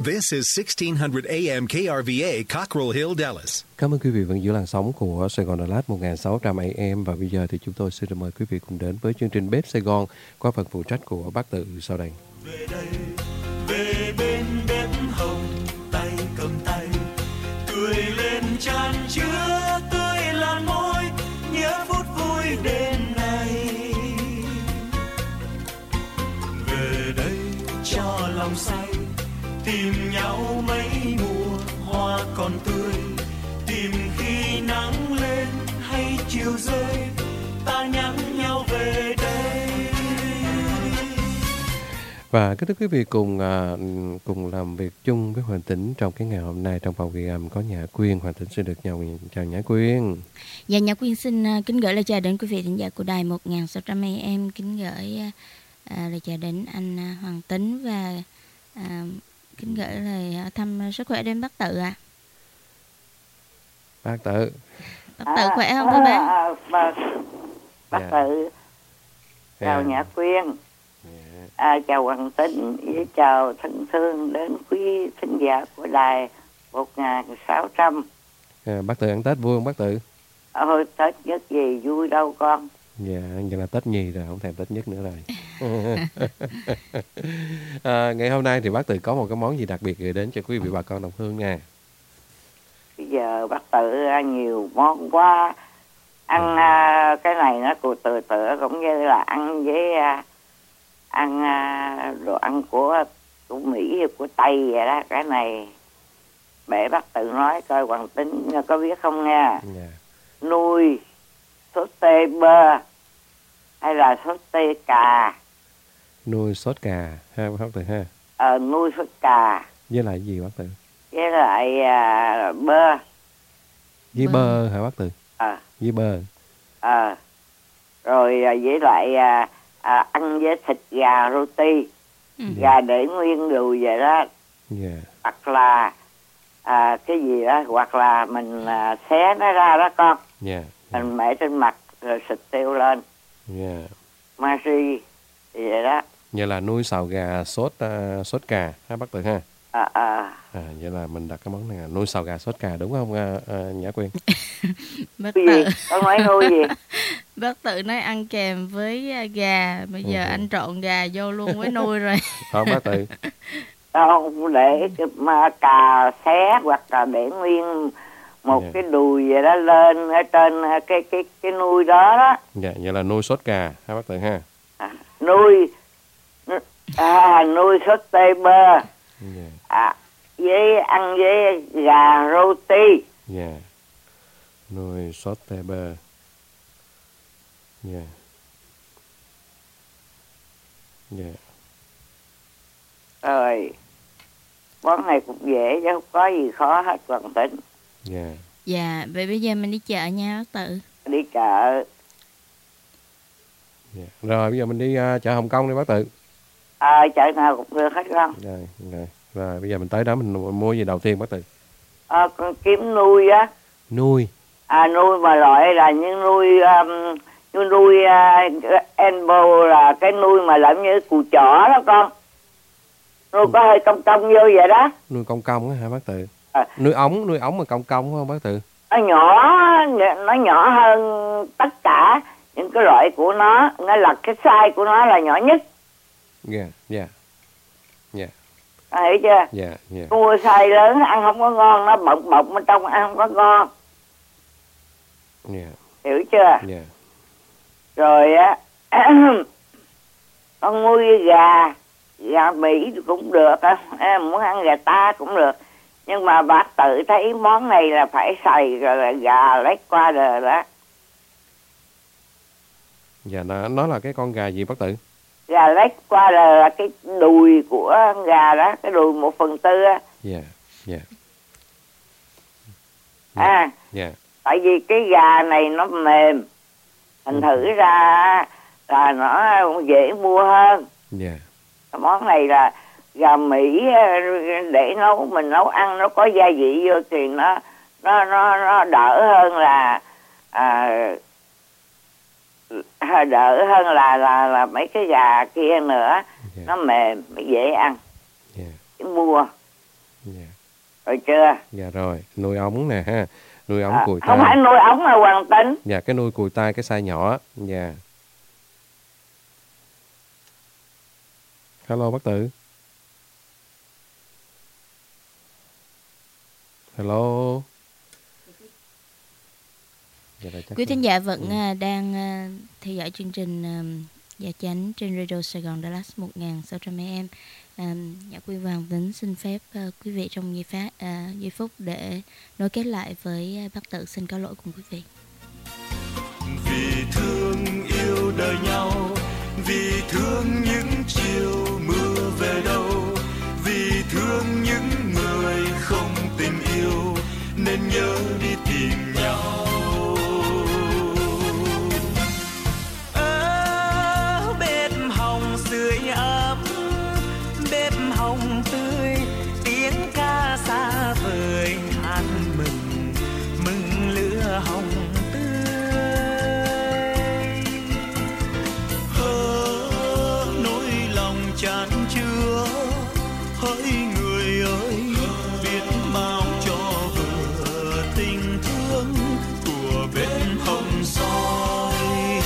This is 1600 AM KRVA, Cockrell Hill, Dallas. Cảm ơn quý vị vẫn giữ làn sóng của Sài Gòn Đà Lạt 1600 AM và bây giờ thì chúng tôi xin được mời quý vị cùng đến với chương trình Bếp Sài Gòn qua phần phụ trách của bác Tự sau đây. Về đây, về bên bếp hồng, tay cầm tay, cười lên chan chứa tươi lan môi, nhớ phút vui đêm nay. Về đây cho lòng say, tìm nhau mấy mùa hoa còn tươi, tìm khi nắng lên hay chiều rơi, ta nhắn nhau về đây. Và kính thưa quý vị, cùng làm việc chung với Hoàng Tĩnh trong cái ngày hôm nay trong phòng ghi âm có Nhã Quyên. Hoàng Tĩnh xin được chào Nhã Quyên. Dạ, Nhã Quyên xin kính gửi lời chào đến quý vị thính giả của đài 1600 AM, kính gửi lời chào đến anh Hoàng Tĩnh và kính gửi lời thăm sức khỏe đến bác Tự ạ. Bác Tự. Bác Tự khỏe không thưa bác? Bác Tự. Chào Nhã Quyên. Chào Hoàng Tĩnh với chào thân thương đến quý thính giả của đài 1600. Bác Tự ăn Tết vui không bác Tự? Tết nhất gì vui đâu con. Dạ, vậy là Tết nhì rồi, không thèm Tết nhất nữa rồi. Ngày hôm nay thì bác Tự có một cái món gì đặc biệt gửi đến cho quý vị bà con đồng hương nha. Bây giờ bác Tự nhiều món quá. Ăn cái này nó từ từ cũng như là ăn với ăn đồ ăn của Mỹ hay của Tây vậy đó. Cái này để bác Tự nói coi Hoàng Tĩnh có biết không nha. Yeah. Nuôi sốt tê bơ hay là sốt tê cà. Nuôi sốt cà ha bác Tự ha. Nuôi sốt cà với lại gì bác Tự? Với lại bơ. Với bơ hả bác Tự? Với bơ. Rồi với lại ăn với thịt gà roti. Gà để nguyên đùi vậy đó. Yeah. Hoặc là cái gì đó, hoặc là mình xé nó ra đó con. Yeah. Mình mẹ trên mặt rồi xịt tiêu lên. Yeah. Mari thì vậy đó. Vậy là nuôi xào gà sốt cà ha bác Tự ha. Vậy là mình đặt cái món này là nuôi xào gà sốt cà đúng không Nhã Quyên? Bác Tự. Tự. Con nói nuôi gì? Bác Tự nói ăn kèm với gà, bây giờ anh trộn gà vô luôn với nuôi rồi. Không bác Tự. Không, để cà xé hoặc là để nguyên một cái đùi vậy đó lên ở trên cái nuôi đó đó. Dạ, vậy là nuôi sốt cà ha bác Tự ha. Nuôi sốt tê bơ. Với ăn với gà roti. Dạ. Nuôi sốt tê bơ. Dạ. Dạ. Rồi món này cũng dễ chứ không có gì khó hết Hoàng Tĩnh. Dạ. Dạ, vậy bây giờ mình đi chợ nha bác Tự. Đi chợ. Dạ. Rồi bây giờ mình đi chợ Hồng Kông đi bác Tự. Chợ nào cũng được hết con. Rồi bây giờ mình tới đó mình mua gì đầu tiên bác Tự? Con kiếm nuôi á. Nuôi. Nuôi mà loại là như nuôi Enbo, là cái nuôi mà làm như cù chỏ đó con. Nuôi có hơi cong cong vô vậy đó. Nuôi cong cong á hả bác Tự? Nuôi ống mà cong cong không bác Tự? Nó nhỏ hơn tất cả những cái loại của nó là cái size của nó là nhỏ nhất. Dạ. Hiểu chưa? Dạ. Nuôi size lớn ăn không có ngon, nó bọng bọng bên trong ăn không có ngon. Hiểu chưa? Rồi á con nuôi gà Mỹ cũng được á, muốn ăn gà ta cũng được, nhưng mà bác Tự thấy món này là phải xài rồi gà lách qua đời đó. Dạ, nó là cái con gà gì bác Tự? Gà lách qua đời là cái đùi của gà đó, cái đùi 1/4 á. Dạ. Tại vì cái gà này nó mềm, thành thử ra là nó dễ mua hơn. Món này là gà Mỹ để mình nấu ăn nó có gia vị vô thì nó đỡ hơn là mấy cái gà kia nữa. Nó mềm, dễ ăn. Mua Dạ. Rồi chưa? Dạ rồi, nuôi ống nè ha. Nuôi ống cùi Không tai. phải nuôi ống là Hoàng Tính. Dạ, cái nuôi cùi tai cái size nhỏ. Dạ. Hello bác Tự. Hello. Dạ, Quý thính giả vẫn đang theo dõi chương trình Dạ Chánh trên Radio Sài Gòn Dallas 1600 AM. Nhã Quy Hoàng Tính xin phép quý vị trong giây phút để nối kết lại với bác Tự. Xin có lỗi cùng quý vị. Vì thương yêu đời nhau, vì thương những chiều mưa về đâu, vì thương những người không tình yêu nên nhớ đi tìm nhau. Ở bếp hồng sưởi ấm, bếp hồng tươi, tiếng ca xa vời hát mừng mừng lửa hồng chan chứa. Hỡi người ơi, biết bao cho vừa tình thương của bếp hồng soi.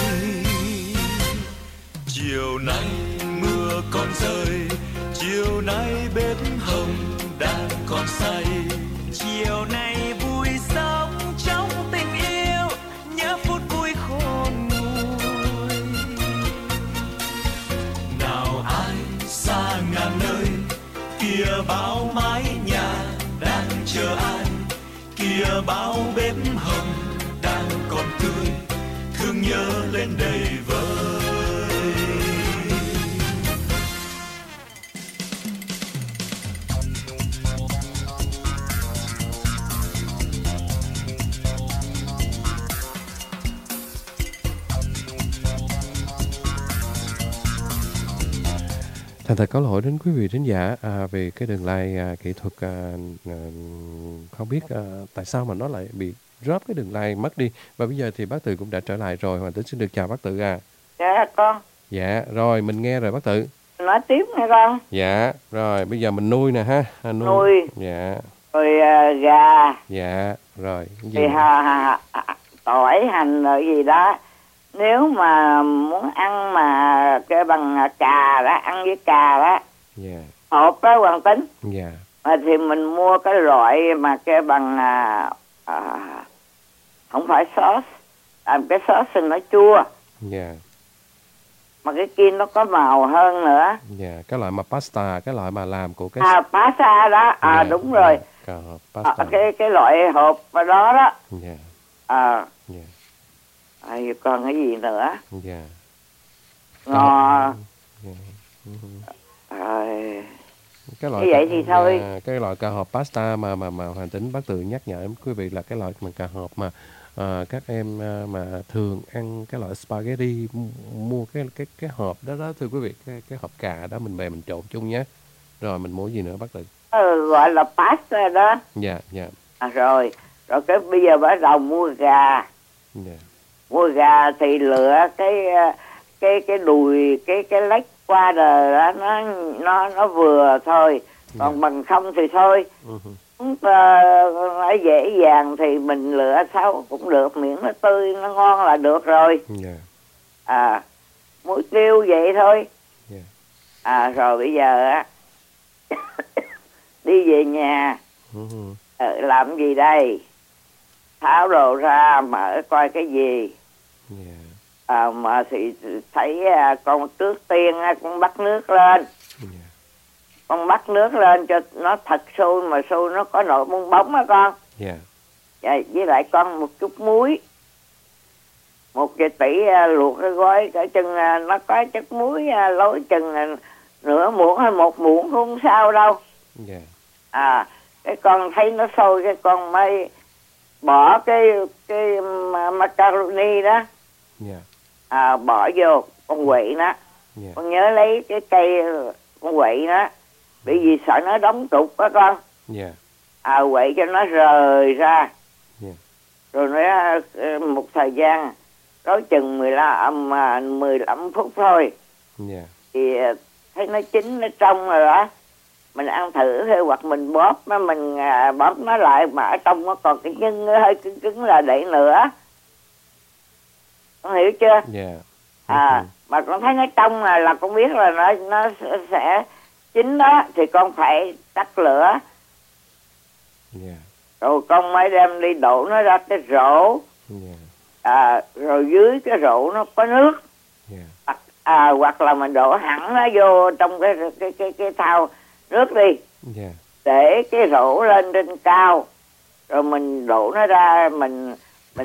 Chiều nay mưa còn rơi, chiều nay bếp hồng đang còn say. Chiều nay vui sống trong tình yêu, nhớ phút vui khôn nguôi. Nào ai xa ngàn nơi, kia bao mái nhà đang chờ ai, kia bao bếp hồng đang còn tươi, thương nhớ lên đầy vơi. Thành thật có lỗi đến quý vị thính giả vì cái đường line kỹ thuật không biết tại sao mà nó lại bị drop cái đường line mất đi. Và bây giờ thì bác Tự cũng đã trở lại rồi. Hoàng Tính xin được chào bác Tự à. Dạ con. Dạ rồi mình nghe rồi bác Tự. Nói tiếp nghe con. Dạ rồi bây giờ mình nuôi nè ha. Nuôi. Dạ. Rồi gà. Dạ rồi. Thì tỏi hành rồi gì đó. Nếu mà muốn ăn mà cái bằng cà đó, ăn với cà đó, dạ. hộp đó Hoàng Tính, dạ. thì mình mua cái loại mà cái bằng không phải sauce, cái sauce thì nó chua, dạ. mà cái kia nó có màu hơn nữa. Dạ, cái loại mà pasta, cái loại mà làm của cái pasta đó, dạ, đúng rồi. Cà hộp pasta. Cái loại hộp đó đó. Dạ. Dạ. Còn cái gì nữa? Dạ. Ngò. Dạ. Cái loại vậy thì thôi. Cái loại cà hộp pasta mà Hoàng Tính bác Tự nhắc nhở quý vị là cái loại mà cà hộp mà các em mà thường ăn cái loại spaghetti, mua cái hộp đó thưa quý vị, cái hộp cà đó mình về mình trộn chung nhé. Rồi mình mua gì nữa bác Tự? Gọi là pasta đó. Dạ, dạ. Rồi cái bây giờ bắt đầu mua gà. Dạ. Mua gà thì lựa cái đùi cái lách qua đời đó, nó vừa thôi. Còn bằng không thì thôi. Nó dễ dàng thì mình lựa sao cũng được, miễn nó tươi nó ngon là được rồi. Muối tiêu vậy thôi. Rồi bây giờ á đi về nhà làm gì đây? Tháo đồ ra mở coi cái gì. Mà thì thấy con trước tiên con bắt nước lên. Con bắt nước lên cho nó thật sôi, mà sôi nó có nổi bong bóng á con. Với lại con một chút muối, 1 tỷ luộc cái gói cả chừng nó có chất muối lối chừng nửa muỗng hay 1 muỗng không sao đâu. Cái con thấy nó sôi, cái con mới bỏ cái macaroni đó. Bỏ vô con quậy nó. Con nhớ lấy cái cây con quậy nó, bởi vì sợ nó đóng trục đó con. Quậy cho nó rời ra. Rồi nó một thời gian có chừng 15 phút thôi. Thì thấy nó chín, nó trong rồi đó. mình ăn thử thôi, hoặc mình bóp nó, mình bóp nó lại mà ở trong nó còn cái nhân nó hơi cứng cứng là để nữa, con hiểu chưa? Dạ. Mà con thấy nó trong là con biết là nó sẽ chín đó, thì con phải tắt lửa. Dạ. Rồi con mới đem đi đổ nó ra cái rổ. Dạ. Rồi dưới cái rổ nó có nước. Dạ. Hoặc là mình đổ hẳn nó vô trong cái thau nước đi. Dạ. Để cái rổ lên trên cao, rồi mình đổ nó ra, mình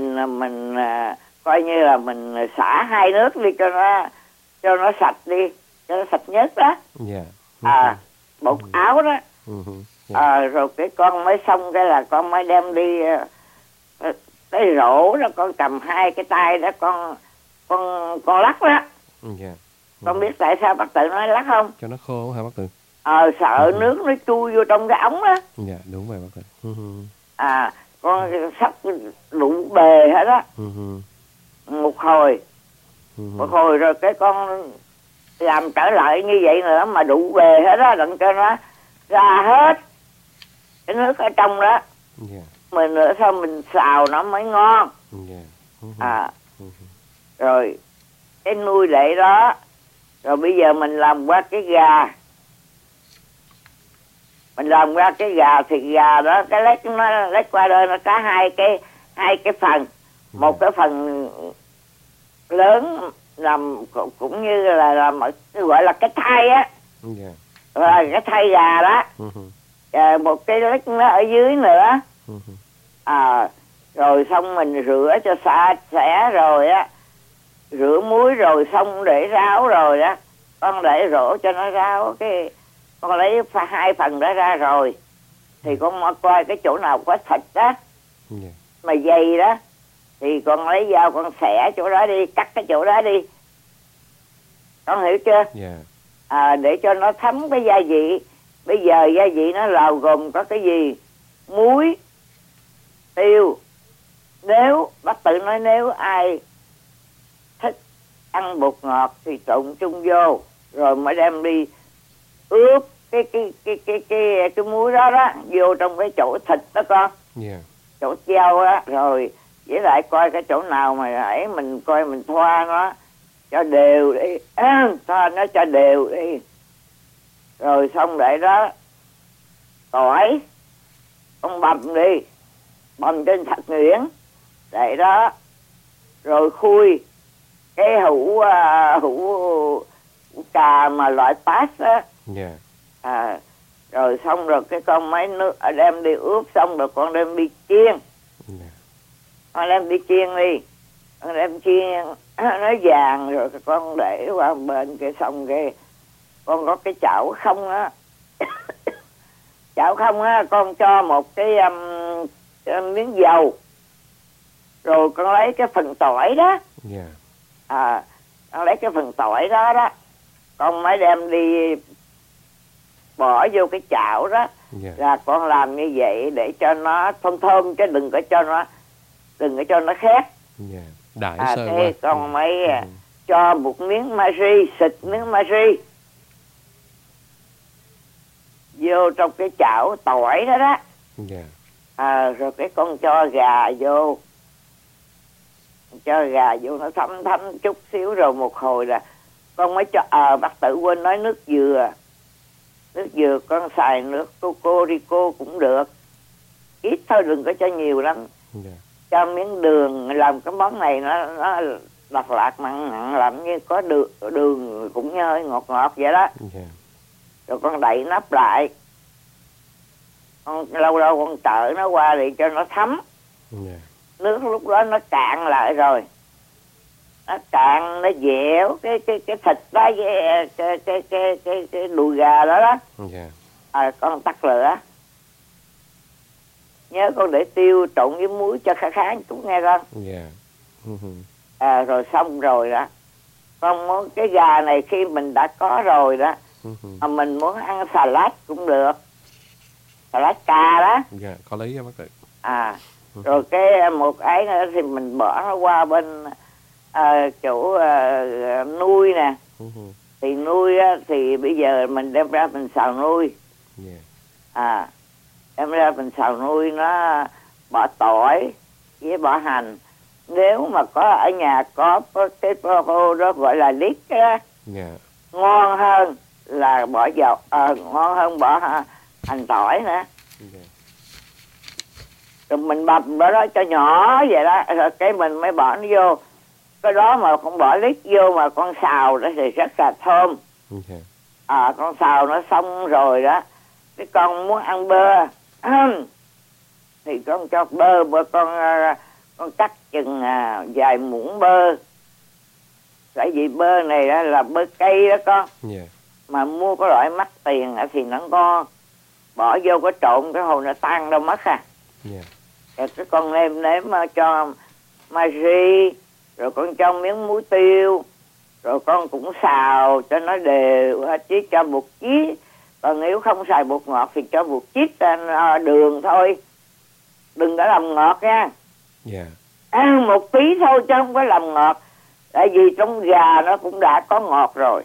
coi như là mình xả hai nước đi cho nó sạch đi, cho nó sạch nhất đó. Dạ. Bột áo đó. Rồi cái con mới xong cái là con mới đem đi cái rổ đó, con cầm hai cái tay đó, con lắc đó. Dạ. Con biết tại sao bác Tự nói lắc không? Cho nó khô hả bác Tự? Sợ nước nó chui vô trong cái ống đó. Dạ, đúng rồi bác Tự. Con sắp đủ bề hết đó. Một hồi rồi cái con làm trở lại như vậy nữa mà đủ bề hết đó, đặng cho nó ra hết cái nước ở trong đó. Mình nữa sao mình xào nó mới ngon. Rồi cái nuôi để đó. Rồi bây giờ mình làm qua cái gà. Mình làm ra cái gà, thì gà đó cái lết qua đây nó có hai cái phần. Một cái phần lớn làm cũng như là làm gọi là cái thai á. Là cái thai gà đó. Một cái lết nó ở dưới nữa. Rồi xong mình rửa cho sạch sẽ rồi á, rửa muối rồi xong để ráo rồi á, con để rổ cho nó ráo, cái con lấy hai phần đó ra rồi thì con coi cái chỗ nào có thịt đó mà dày đó thì con lấy dao con xẻ chỗ đó đi, cắt cái chỗ đó đi, con hiểu chưa? Để cho nó thấm cái gia vị. Bây giờ gia vị nó là gồm có cái gì? Muối, tiêu. Nếu bác Tự nói nếu ai thích ăn bột ngọt thì trộn chung vô, rồi mới đem đi ướp cái muối đó đó vô trong cái chỗ thịt đó con. Chỗ treo đó. Rồi với lại coi cái chỗ nào mà ấy mình coi mình thoa nó cho đều đi. Thoa nó cho đều đi. Rồi xong để đó tỏi con bằm đi, bằm trên thật nhuyễn để đó. Rồi khui cái hũ cà mà loại pass á. Rồi xong rồi cái con mấy nước đem đi ướp xong rồi con đem đi chiên. Con đem đi chiên đi. Con đem chiên nó vàng rồi con để qua bên cái xong cái con có cái chảo không á. Chảo không á, con cho một cái miếng dầu. Rồi con lấy cái phần tỏi đó. Con lấy cái phần tỏi đó đó. Con mới đem đi bỏ vô cái chảo đó. Là con làm như vậy để cho nó thơm thơm, chứ đừng có cho nó khét. Đại sơ thế con mới cho một miếng magi, xịt miếng magi vô trong cái chảo tỏi đó đó. Rồi cái con cho gà vô. Cho gà vô nó thấm chút xíu, rồi một hồi là con mới cho bác Tự quên nói nước dừa. Nước dừa con xài nước Cocorico cũng được, ít thôi, đừng có cho nhiều lắm. Cho miếng đường, làm cái món này nó lạt lạt mặn mặn, làm như có đường cũng như hơi ngọt ngọt vậy đó. Rồi con đậy nắp lại, con lâu lâu con trợ nó qua để cho nó thấm. Nước lúc đó nó cạn lại rồi, nó cạn, nó dẻo cái thịt đó với cái đùi gà đó đó. Con tắt lửa. Nhớ con để tiêu trộn với muối cho khá một chút nghe con. Rồi xong rồi đó, con muốn cái gà này khi mình đã có rồi đó, mà mình muốn ăn salad cũng được, salad cà đó. Có lý đó bác Tự. Rồi cái một ấy nữa thì mình bỏ nó qua bên chỗ nuôi nè. Thì nuôi á, thì bây giờ mình đem ra mình xào nuôi. Đem ra mình xào nuôi nó, bỏ tỏi với bỏ hành. Nếu mà có ở nhà có cái potato đó gọi là lít đó, ngon hơn là bỏ dầu, ngon hơn bỏ hành tỏi nữa. Rồi mình bập bữa đó cho nhỏ vậy đó, rồi cái mình mới bỏ nó vô. Cái đó mà không bỏ lít vô mà con xào đó thì rất là thơm. Con xào nó xong rồi đó, cái con muốn ăn bơ thì con cho bơ con cắt chừng vài muỗng bơ. Tại vì bơ này đó là bơ cây đó con. Mà mua cái loại mắc tiền thì nó ngon. Bỏ vô cái trộn cái hồi nó tan đâu mất Rồi cái con nêm cho magi, rồi con cho miếng muối tiêu, rồi con cũng xào cho nó đều hết, chứ cho bột chí. Còn nếu không xài bột ngọt thì cho bột chít đường thôi, đừng có làm ngọt nha. Ăn một tí thôi chứ không có làm ngọt, tại vì trong gà nó cũng đã có ngọt rồi.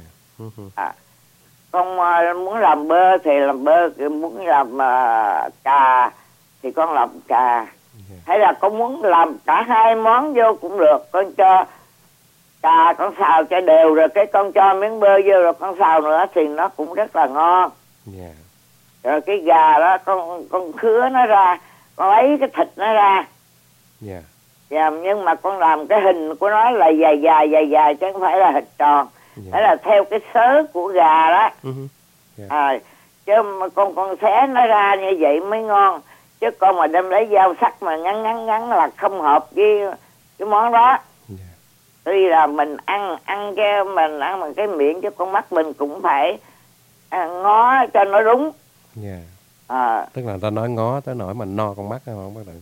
Con muốn làm bơ thì làm bơ, muốn làm cà thì con làm cà. Hay là con muốn làm cả hai món vô cũng được. Con cho cà con xào cho đều, rồi cái con cho miếng bơ vô rồi con xào nữa thì nó cũng rất là ngon. Rồi cái gà đó con khứa nó ra, con lấy cái thịt nó ra. Nhưng mà con làm cái hình của nó là dài chứ không phải là thịt tròn. Đó là theo cái xớ của gà đó. Chứ mà con xé nó ra như vậy mới ngon. Chứ con mà đem lấy dao sắc mà ngắn là không hợp với cái món đó. Tuy là mình ăn cái mình ăn bằng cái miệng, chứ con mắt mình cũng phải ngó cho nó đúng. Tức là ta nói ngó tới nỗi mà no con mắt không bác Tự?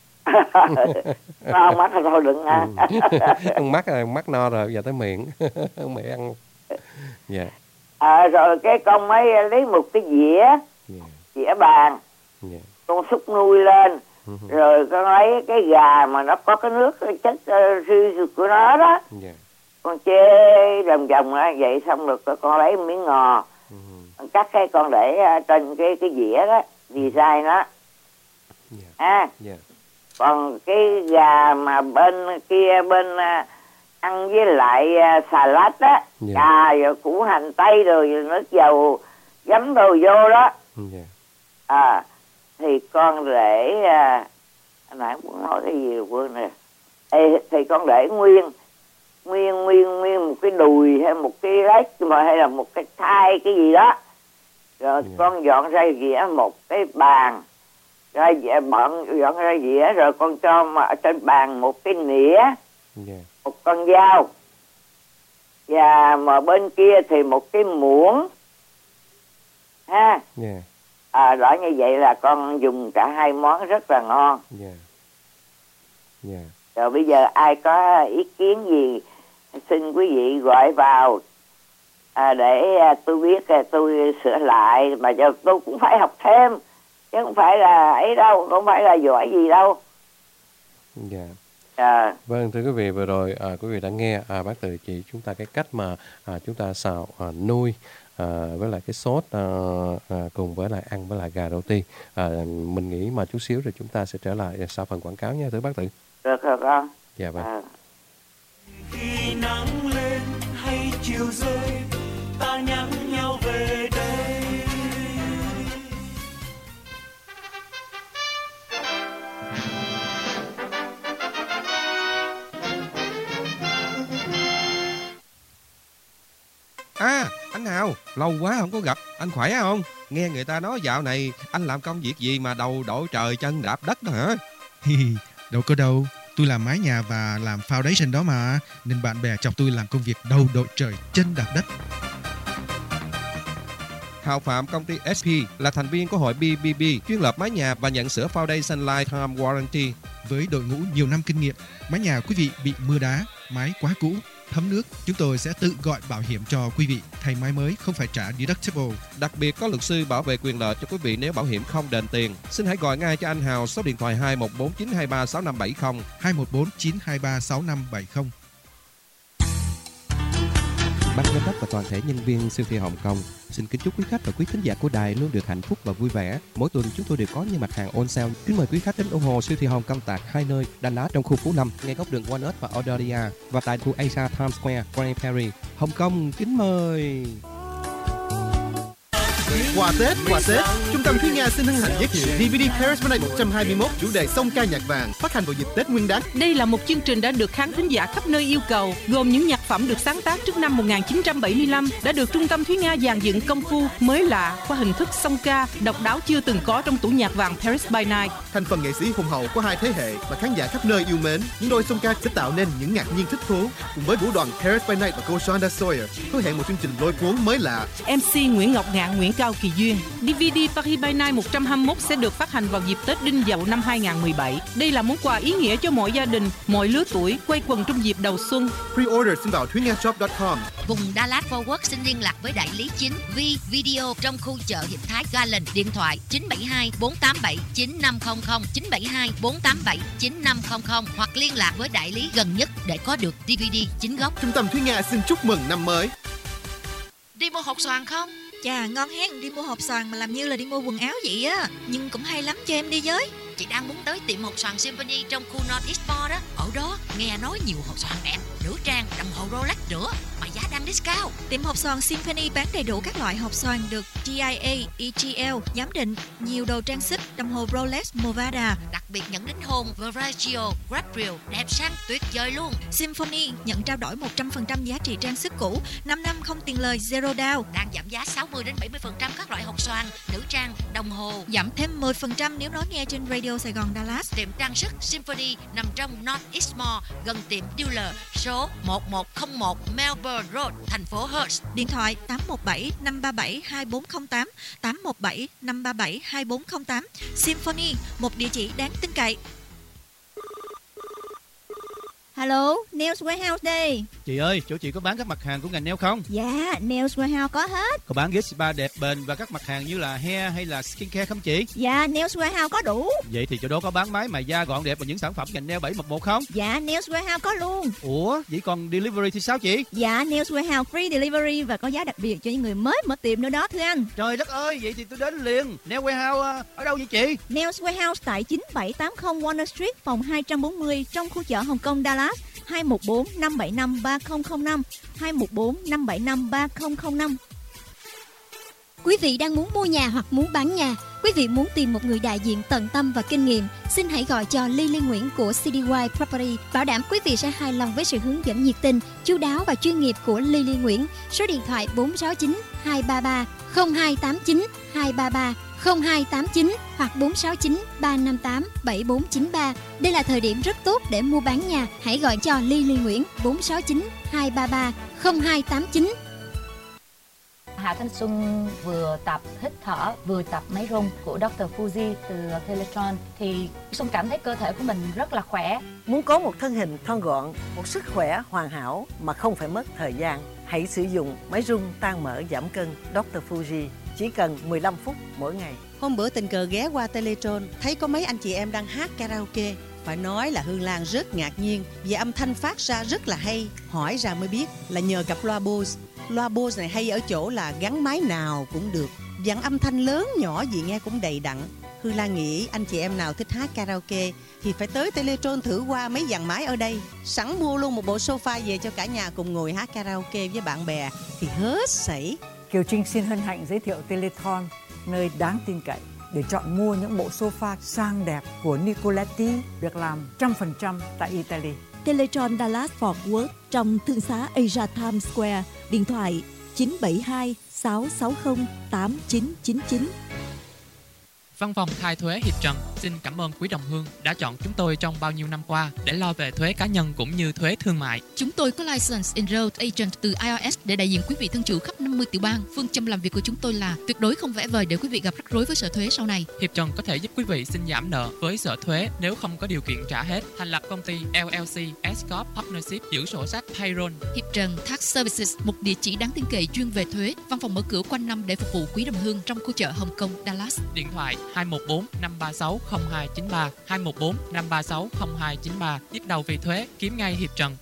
No mắt thôi đừng ăn. Con mắt no rồi giờ tới miệng. Không mẹ ăn. Rồi cái con mới lấy một cái dĩa bàn, con xúc nuôi lên. Rồi con lấy cái gà mà nó có cái nước cái chất riêng của nó đó, con chế vòng vòng ra vậy, xong rồi con lấy miếng ngò, con cắt cái con để trên cái dĩa đó, design đó. Còn cái gà mà bên kia ăn với lại xà lách á, cà rồi củ hành tây rồi nước dầu giấm đồ vô đó. Thì con để nãy muốn nói cái gì quên nè. Thì con để nguyên một cái đùi hay một cái lách mà hay là một cái thai cái gì đó. Rồi con dọn ra dĩa một cái bàn, dọn ra dĩa, rồi con cho mà ở trên bàn một cái nĩa, một con dao, và mà bên kia thì một cái muỗng ha. Đó như vậy là con dùng cả hai món rất là ngon. Rồi bây giờ ai có ý kiến gì xin quý vị gọi vào để tôi biết tôi sửa lại, mà giờ tôi cũng phải học thêm chứ không phải là ấy đâu, không phải là giỏi gì đâu. Vâng, thưa quý vị, vừa rồi quý vị đã nghe bác Tự chỉ chúng ta cái cách mà chúng ta xào nuôi với lại cái sốt cùng với lại ăn với lại gà roti. Mình nghĩ mà chút xíu rồi chúng ta sẽ trở lại sau phần quảng cáo nha thưa bác Tự. Được rồi con. Dạ vâng. Khi nắng lên hay chiều rơi, ta nhắn nhau về đây. Anh Hào, lâu quá không có gặp, anh khỏe không? Nghe người ta nói dạo này anh làm công việc gì mà đầu đội trời chân đạp đất đó hả? Đâu có đâu, tôi làm mái nhà và làm foundation đó mà, nên bạn bè chọc tôi làm công việc đầu đội trời chân đạp đất. Hào Phạm, công ty SP, là thành viên của hội BBB, chuyên lập mái nhà và nhận sửa foundation lifetime warranty. Với đội ngũ nhiều năm kinh nghiệm, mái nhà quý vị bị mưa đá, mái quá cũ, thấm nước, chúng tôi sẽ tự gọi bảo hiểm cho quý vị. Thay mái mới không phải trả deductible. Đặc biệt có luật sư bảo vệ quyền lợi cho quý vị nếu bảo hiểm không đền tiền. Xin hãy gọi ngay cho anh Hào số điện thoại 2149236570, 2149236570. ban giám đốc và toàn thể nhân viên siêu thị Hồng Kông xin kính chúc quý khách và quý thính giả của đài luôn được hạnh phúc và vui vẻ. Mỗi tuần chúng tôi đều có những mặt hàng on sale. Kính mời quý khách đến ủng hộ siêu thị Hồng Kông tại hai nơi, Đà Lạt trong khu phố 5, ngay góc đường Walnut và Australia, và tại khu Asia Times Square, Grand Prairie, Hồng Kông. Kính mời. Quà Tết. Trung tâm Thúy Nga xin hân hạnh giới thiệu DVD Paris by Night 121 chủ đề song ca nhạc vàng, phát hành vào dịp Tết Nguyên Đán. Đây là một chương trình đã được khán thính giả khắp nơi yêu cầu, gồm những nhạc phẩm được sáng tác trước năm 1975 đã được Trung tâm Thúy Nga dàn dựng công phu, mới lạ qua hình thức song ca, độc đáo chưa từng có trong tủ nhạc vàng Paris by Night. Thành phần nghệ sĩ hùng hậu của hai thế hệ và khán giả khắp nơi yêu mến, những đôi song ca sẽ tạo nên những ngạc nhiên thích thú. Cùng với vũ đoàn Paris by Night và cô Shonda Sawyer, hứa hẹn một chương trình lôi cuốn mới lạ. MC Nguyễn Ngọc Ngạn, Nguyễn Cao Kỳ Duyên. DVD Paris by Night 121 sẽ được phát hành vào dịp Tết Đinh Dậu năm 2017. Đây là món quà ý nghĩa cho mọi gia đình, mọi lứa tuổi quây quần trong dịp đầu xuân. Pre-order xin vào thuyngashop.com. Vùng Dallas Fort Worth xin liên lạc với đại lý chính V Video trong khu chợ Hiệp Thái Garland, điện thoại 972 487 9500 972 487 9500 hoặc liên lạc với đại lý gần nhất để có được DVD chính gốc. Trung tâm Thúy Nga xin chúc mừng năm mới. Đi mua hột xoàn không? Chà, ngon hen, đi mua hộp xoàn mà làm như là đi mua quần áo vậy á. Nhưng cũng hay lắm, cho em đi với. Chị đang muốn tới tiệm hột xoàn Symphony trong khu North East Mall đó. Ở đó nghe nói nhiều hột xoàn đẹp, nữ trang, đồng hồ Rolex nữa mà giá đang discount. Tiệm hộp xoàn Symphony bán đầy đủ các loại hộp xoàn được GIA, EGL giám định, nhiều đồ trang sức, đồng hồ Rolex, Movada. Đặc biệt nhận đính hôn Veragio, Gabriel, đẹp sang tuyệt vời luôn. Symphony nhận trao đổi 100% giá trị trang sức cũ, 5 năm không tiền lời, zero down. Đang giảm giá 60 đến 70% các loại hộp xoàn, nữ trang, đồng hồ. Giảm thêm 10% nếu nói nghe trên Radio Sài Gòn Dallas. Tiệm trang sức Symphony nằm trong North East Mall, gần tiệm dealer số 1101 Melbourne Road, thành phố Hertz. Điện thoại 817 537 2408, 817 537 2408. Symphony, một địa chỉ đáng tin cậy. Hello, Nails Warehouse đây. Chị ơi, chỗ chị có bán các mặt hàng của ngành nail không? Dạ, Nails Warehouse có hết. Có bán ghế spa đẹp bền và các mặt hàng như là hair hay là skincare không chị? Dạ, Nails Warehouse có đủ. Vậy thì chỗ đó có bán máy mài da gọn đẹp và những sản phẩm ngành nail 711 không? Dạ, Nails Warehouse có luôn. Ủa, vậy còn delivery thì sao chị? Dạ, Nails Warehouse free delivery và có giá đặc biệt cho những người mới mở tiệm nữa đó thưa anh. Trời đất ơi, vậy thì tôi đến liền. Nail Warehouse ở đâu vậy chị? Nails Warehouse tại 9780 Warner Street, phòng 240 trong khu chợ Hồng Kông Dallas. 214 575 3005, 214 575 3005. Quý vị đang muốn mua nhà hoặc muốn bán nhà, quý vị muốn tìm một người đại diện tận tâm và kinh nghiệm, xin hãy gọi cho Lily Nguyễn của CDY Property. Bảo đảm quý vị sẽ hài lòng với sự hướng dẫn nhiệt tình, chu đáo và chuyên nghiệp của Lily Nguyễn. Số điện thoại 469 233 0289 233 0289 hoặc 469 358 7493. Đây là thời điểm rất tốt để mua bán nhà. Hãy gọi cho Lily Nguyễn 469 233 0289. Hà Thanh Xuân vừa tập hít thở, vừa tập máy rung của Dr. Fuji từ Teletron thì Xuân cảm thấy cơ thể của mình rất là khỏe. Muốn có một thân hình thon gọn, một sức khỏe hoàn hảo mà không phải mất thời gian, hãy sử dụng máy rung tan mỡ giảm cân Dr. Fuji. Chỉ cần 15 phút mỗi ngày. Hôm bữa tình cờ ghé qua Teletron, thấy có mấy anh chị em đang hát karaoke. Phải nói là Hương Lan rất ngạc nhiên vì âm thanh phát ra rất là hay. Hỏi ra mới biết là nhờ cặp loa Bose. Loa Bose này hay ở chỗ là gắn máy nào cũng được, dàn âm thanh lớn nhỏ gì nghe cũng đầy đặn. Hương Lan nghĩ anh chị em nào thích hát karaoke thì phải tới Teletron thử qua mấy dàn máy ở đây. Sẵn mua luôn một bộ sofa về cho cả nhà cùng ngồi hát karaoke với bạn bè thì hết sảy. Kiều Trinh xin hân hạnh giới thiệu Teletron, nơi đáng tin cậy để chọn mua những bộ sofa sang đẹp của Nicoletti, được làm 100% tại Italy. Teletron Dallas Fort Worth trong thương xá Asia Times Square, điện thoại 972 660 8999. Văn phòng khai thuế Hiệp Trần xin cảm ơn quý đồng hương đã chọn chúng tôi trong bao nhiêu năm qua để lo về thuế cá nhân cũng như thuế thương mại. Chúng tôi có license enrolled agent từ IRS để đại diện quý vị thân chủ khắp 50 tiểu bang. Phương châm làm việc của chúng tôi là tuyệt đối không vẽ vời để quý vị gặp rắc rối với sở thuế sau này. Hiệp Trần có thể giúp quý vị xin giảm nợ với sở thuế nếu không có điều kiện trả hết. Thành lập công ty LLC, S Corp, Partnership, giữ sổ sách, payroll. Hiệp Trần Tax Services, một địa chỉ đáng tin cậy chuyên về thuế. Văn phòng mở cửa quanh năm để phục vụ quý đồng hương trong khu chợ Hồng Kông, Dallas. Điện thoại 214 536 0293, 214 536 0293. Nhức đầu vì thuế, kiếm ngay Hiệp Trần.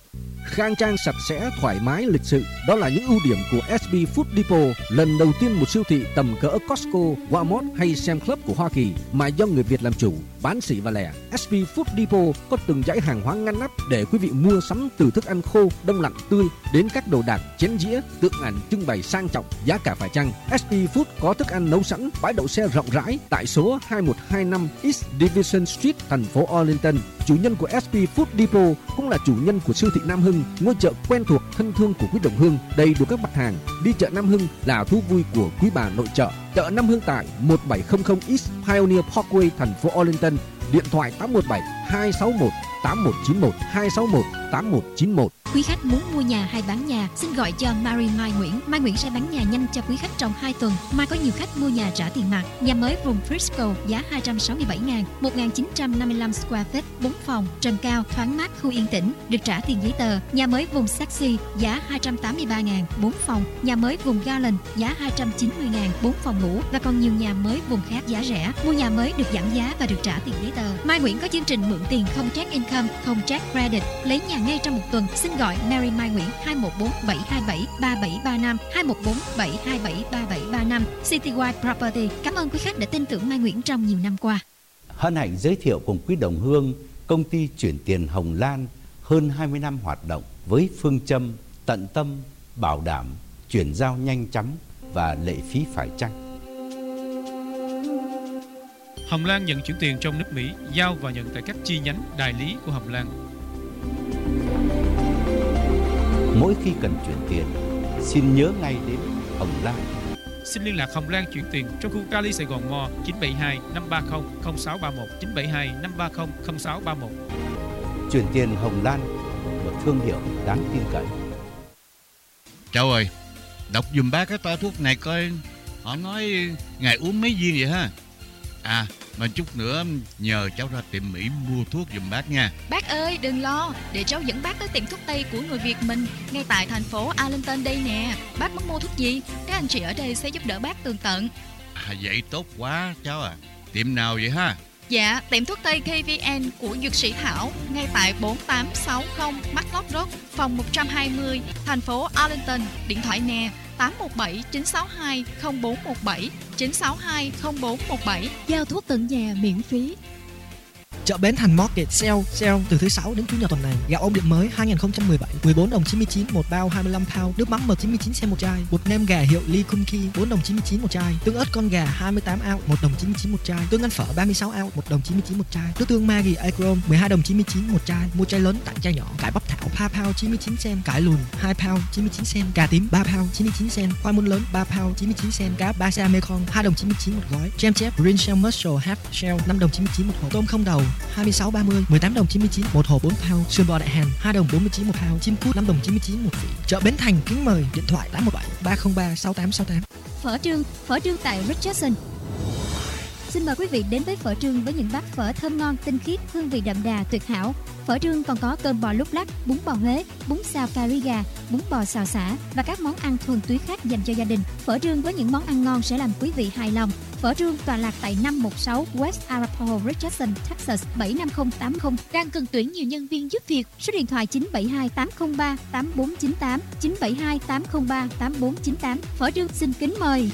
khang trang sạch sẽ, thoải mái, lịch sự. Đó là những ưu điểm của SB Food Depot, lần đầu tiên một siêu thị tầm cỡ Costco, Walmart hay Sam's Club của Hoa Kỳ mà do người Việt làm chủ, bán sỉ và lẻ. SB Food Depot có từng dãy hàng hóa ngăn nắp để quý vị mua sắm từ thức ăn khô, đông lạnh, tươi đến các đồ đạc, chén dĩa, tượng ảnh trưng bày sang trọng, giá cả phải chăng. SB Food có thức ăn nấu sẵn, bãi đậu xe rộng rãi tại số 2125 East Division Street, thành phố Arlington. Chủ nhân của SB Food Depot cũng là chủ nhân của siêu thị Nam Hưng, ngôi chợ quen thuộc thân thương của quý đồng hương, đầy đủ các mặt hàng. Đi chợ Nam Hưng là thú vui của quý bà nội trợ. Chợ Nam Hưng tại 1700 East Pioneer Parkway, thành phố Arlington. Điện thoại 817 261 8191 261 8191. Quý khách muốn mua nhà hay bán nhà, xin gọi cho Mai Nguyễn. Mai Nguyễn sẽ bán nhà nhanh cho quý khách trong 2 tuần. Mai có nhiều khách mua nhà trả tiền mặt. Nhà mới vùng Frisco giá 267.000, 1.955 square feet, 4 phòng, trần cao, thoáng mát, khu yên tĩnh, được trả tiền giấy tờ. Nhà mới vùng Saxi giá 283.000, 4 phòng. Nhà mới vùng Garland giá 290.000, 4 phòng ngủ, và còn nhiều nhà mới vùng khác giá rẻ. Mua nhà mới được giảm giá và được trả tiền giấy tờ. Mai Nguyễn có chương trình mượn tiền không check income, không check credit, lấy nhà ngay trong một tuần. Xin gọi Mary Mai Nguyễn 214 727 3735 214 727 3735. Citywide Property. Cảm ơn quý khách đã tin tưởng Mai Nguyễn trong nhiều năm qua. Hân hạnh giới thiệu cùng quý đồng hương công ty chuyển tiền Hồng Lan hơn 20 năm hoạt động với phương châm tận tâm, bảo đảm, chuyển giao nhanh chóng và lệ phí phải chăng. Hồng Lan nhận chuyển tiền trong nước Mỹ, giao và nhận tại các chi nhánh đại lý của Hồng Lan. Mỗi khi cần chuyển tiền, xin nhớ ngay đến Hồng Lan. Xin liên lạc Hồng Lan chuyển tiền trong khu Cali Sài Gòn Mall 972 530 0631 972 530 0631. Chuyển tiền Hồng Lan, một thương hiệu đáng tin cậy. Cháu ơi, đọc dùm bác cái toa thuốc này coi, họ nói ngày uống mấy viên vậy ha. À, mà chút nữa nhờ cháu ra tiệm Mỹ mua thuốc giùm bác nha. Bác ơi, đừng lo, để cháu dẫn bác tới tiệm thuốc Tây của người Việt mình, ngay tại thành phố Arlington đây nè. Bác muốn mua thuốc gì, các anh chị ở đây sẽ giúp đỡ bác tường tận. À, vậy tốt quá cháu à. Tiệm nào vậy ha? Dạ, tiệm thuốc Tây KVN của Dược sĩ Thảo, ngay tại 4860 Matlock Road, phòng 120, thành phố Arlington. Điện thoại nè 817 962 0417 962 0417. Giao thuốc tận nhà miễn phí. Chợ Bến Thành Market sale từ thứ 6 đến chủ nhật tuần này. Gạo ống điện mới 2017 14 đồng 99 một bao 25 pound. Nước mắm M99 một chai. Bột nem gà hiệu Lee Kumki 4 đồng 99 một chai. Tương ớt con gà 28 ounce 1 đồng 99 một chai. Tương ăn phở 36 ounce 1 đồng 99 một chai. Nước tương Maggi Agro 12 đồng 99 một chai. Mua chai lớn tặng chai nhỏ. Cải bắp thảo 3 pound 99 cent. Cải lùn 2 pound 99 cent. Cà tím 3 pound 99 cent. Khoai môn lớn 3 pound 99 cent. Cá Baja Mekong 2 đồng 99 một gói. Jam chép Green Shell Mussel half shell 5 đồng 99 một hộp. Tôm không đầu 26-30 18 đồng 99 một hộp 4 pound. Sườn bò đại hàng 2 đồng 49 một pound. Chim cút 5 đồng 99 một vị. Chợ Bến Thành kính mời. Điện thoại 817 303 6868. Phở Trương tại Richardson. Xin mời quý vị đến với Phở Trương với những bát phở thơm ngon, tinh khiết, hương vị đậm đà, tuyệt hảo. Phở Trương còn có cơm bò lúc lắc, bún bò Huế, bún xào cà ri gà, bún bò xào xả và các món ăn thuần túy khác dành cho gia đình. Phở Trương với những món ăn ngon sẽ làm quý vị hài lòng. Phở Trương tọa lạc tại 516 West Arapahoe, Richardson, Texas 75080. Đang cần tuyển nhiều nhân viên giúp việc. Số điện thoại 972 803 8498 972 803 8498. Phở Trương xin kính mời.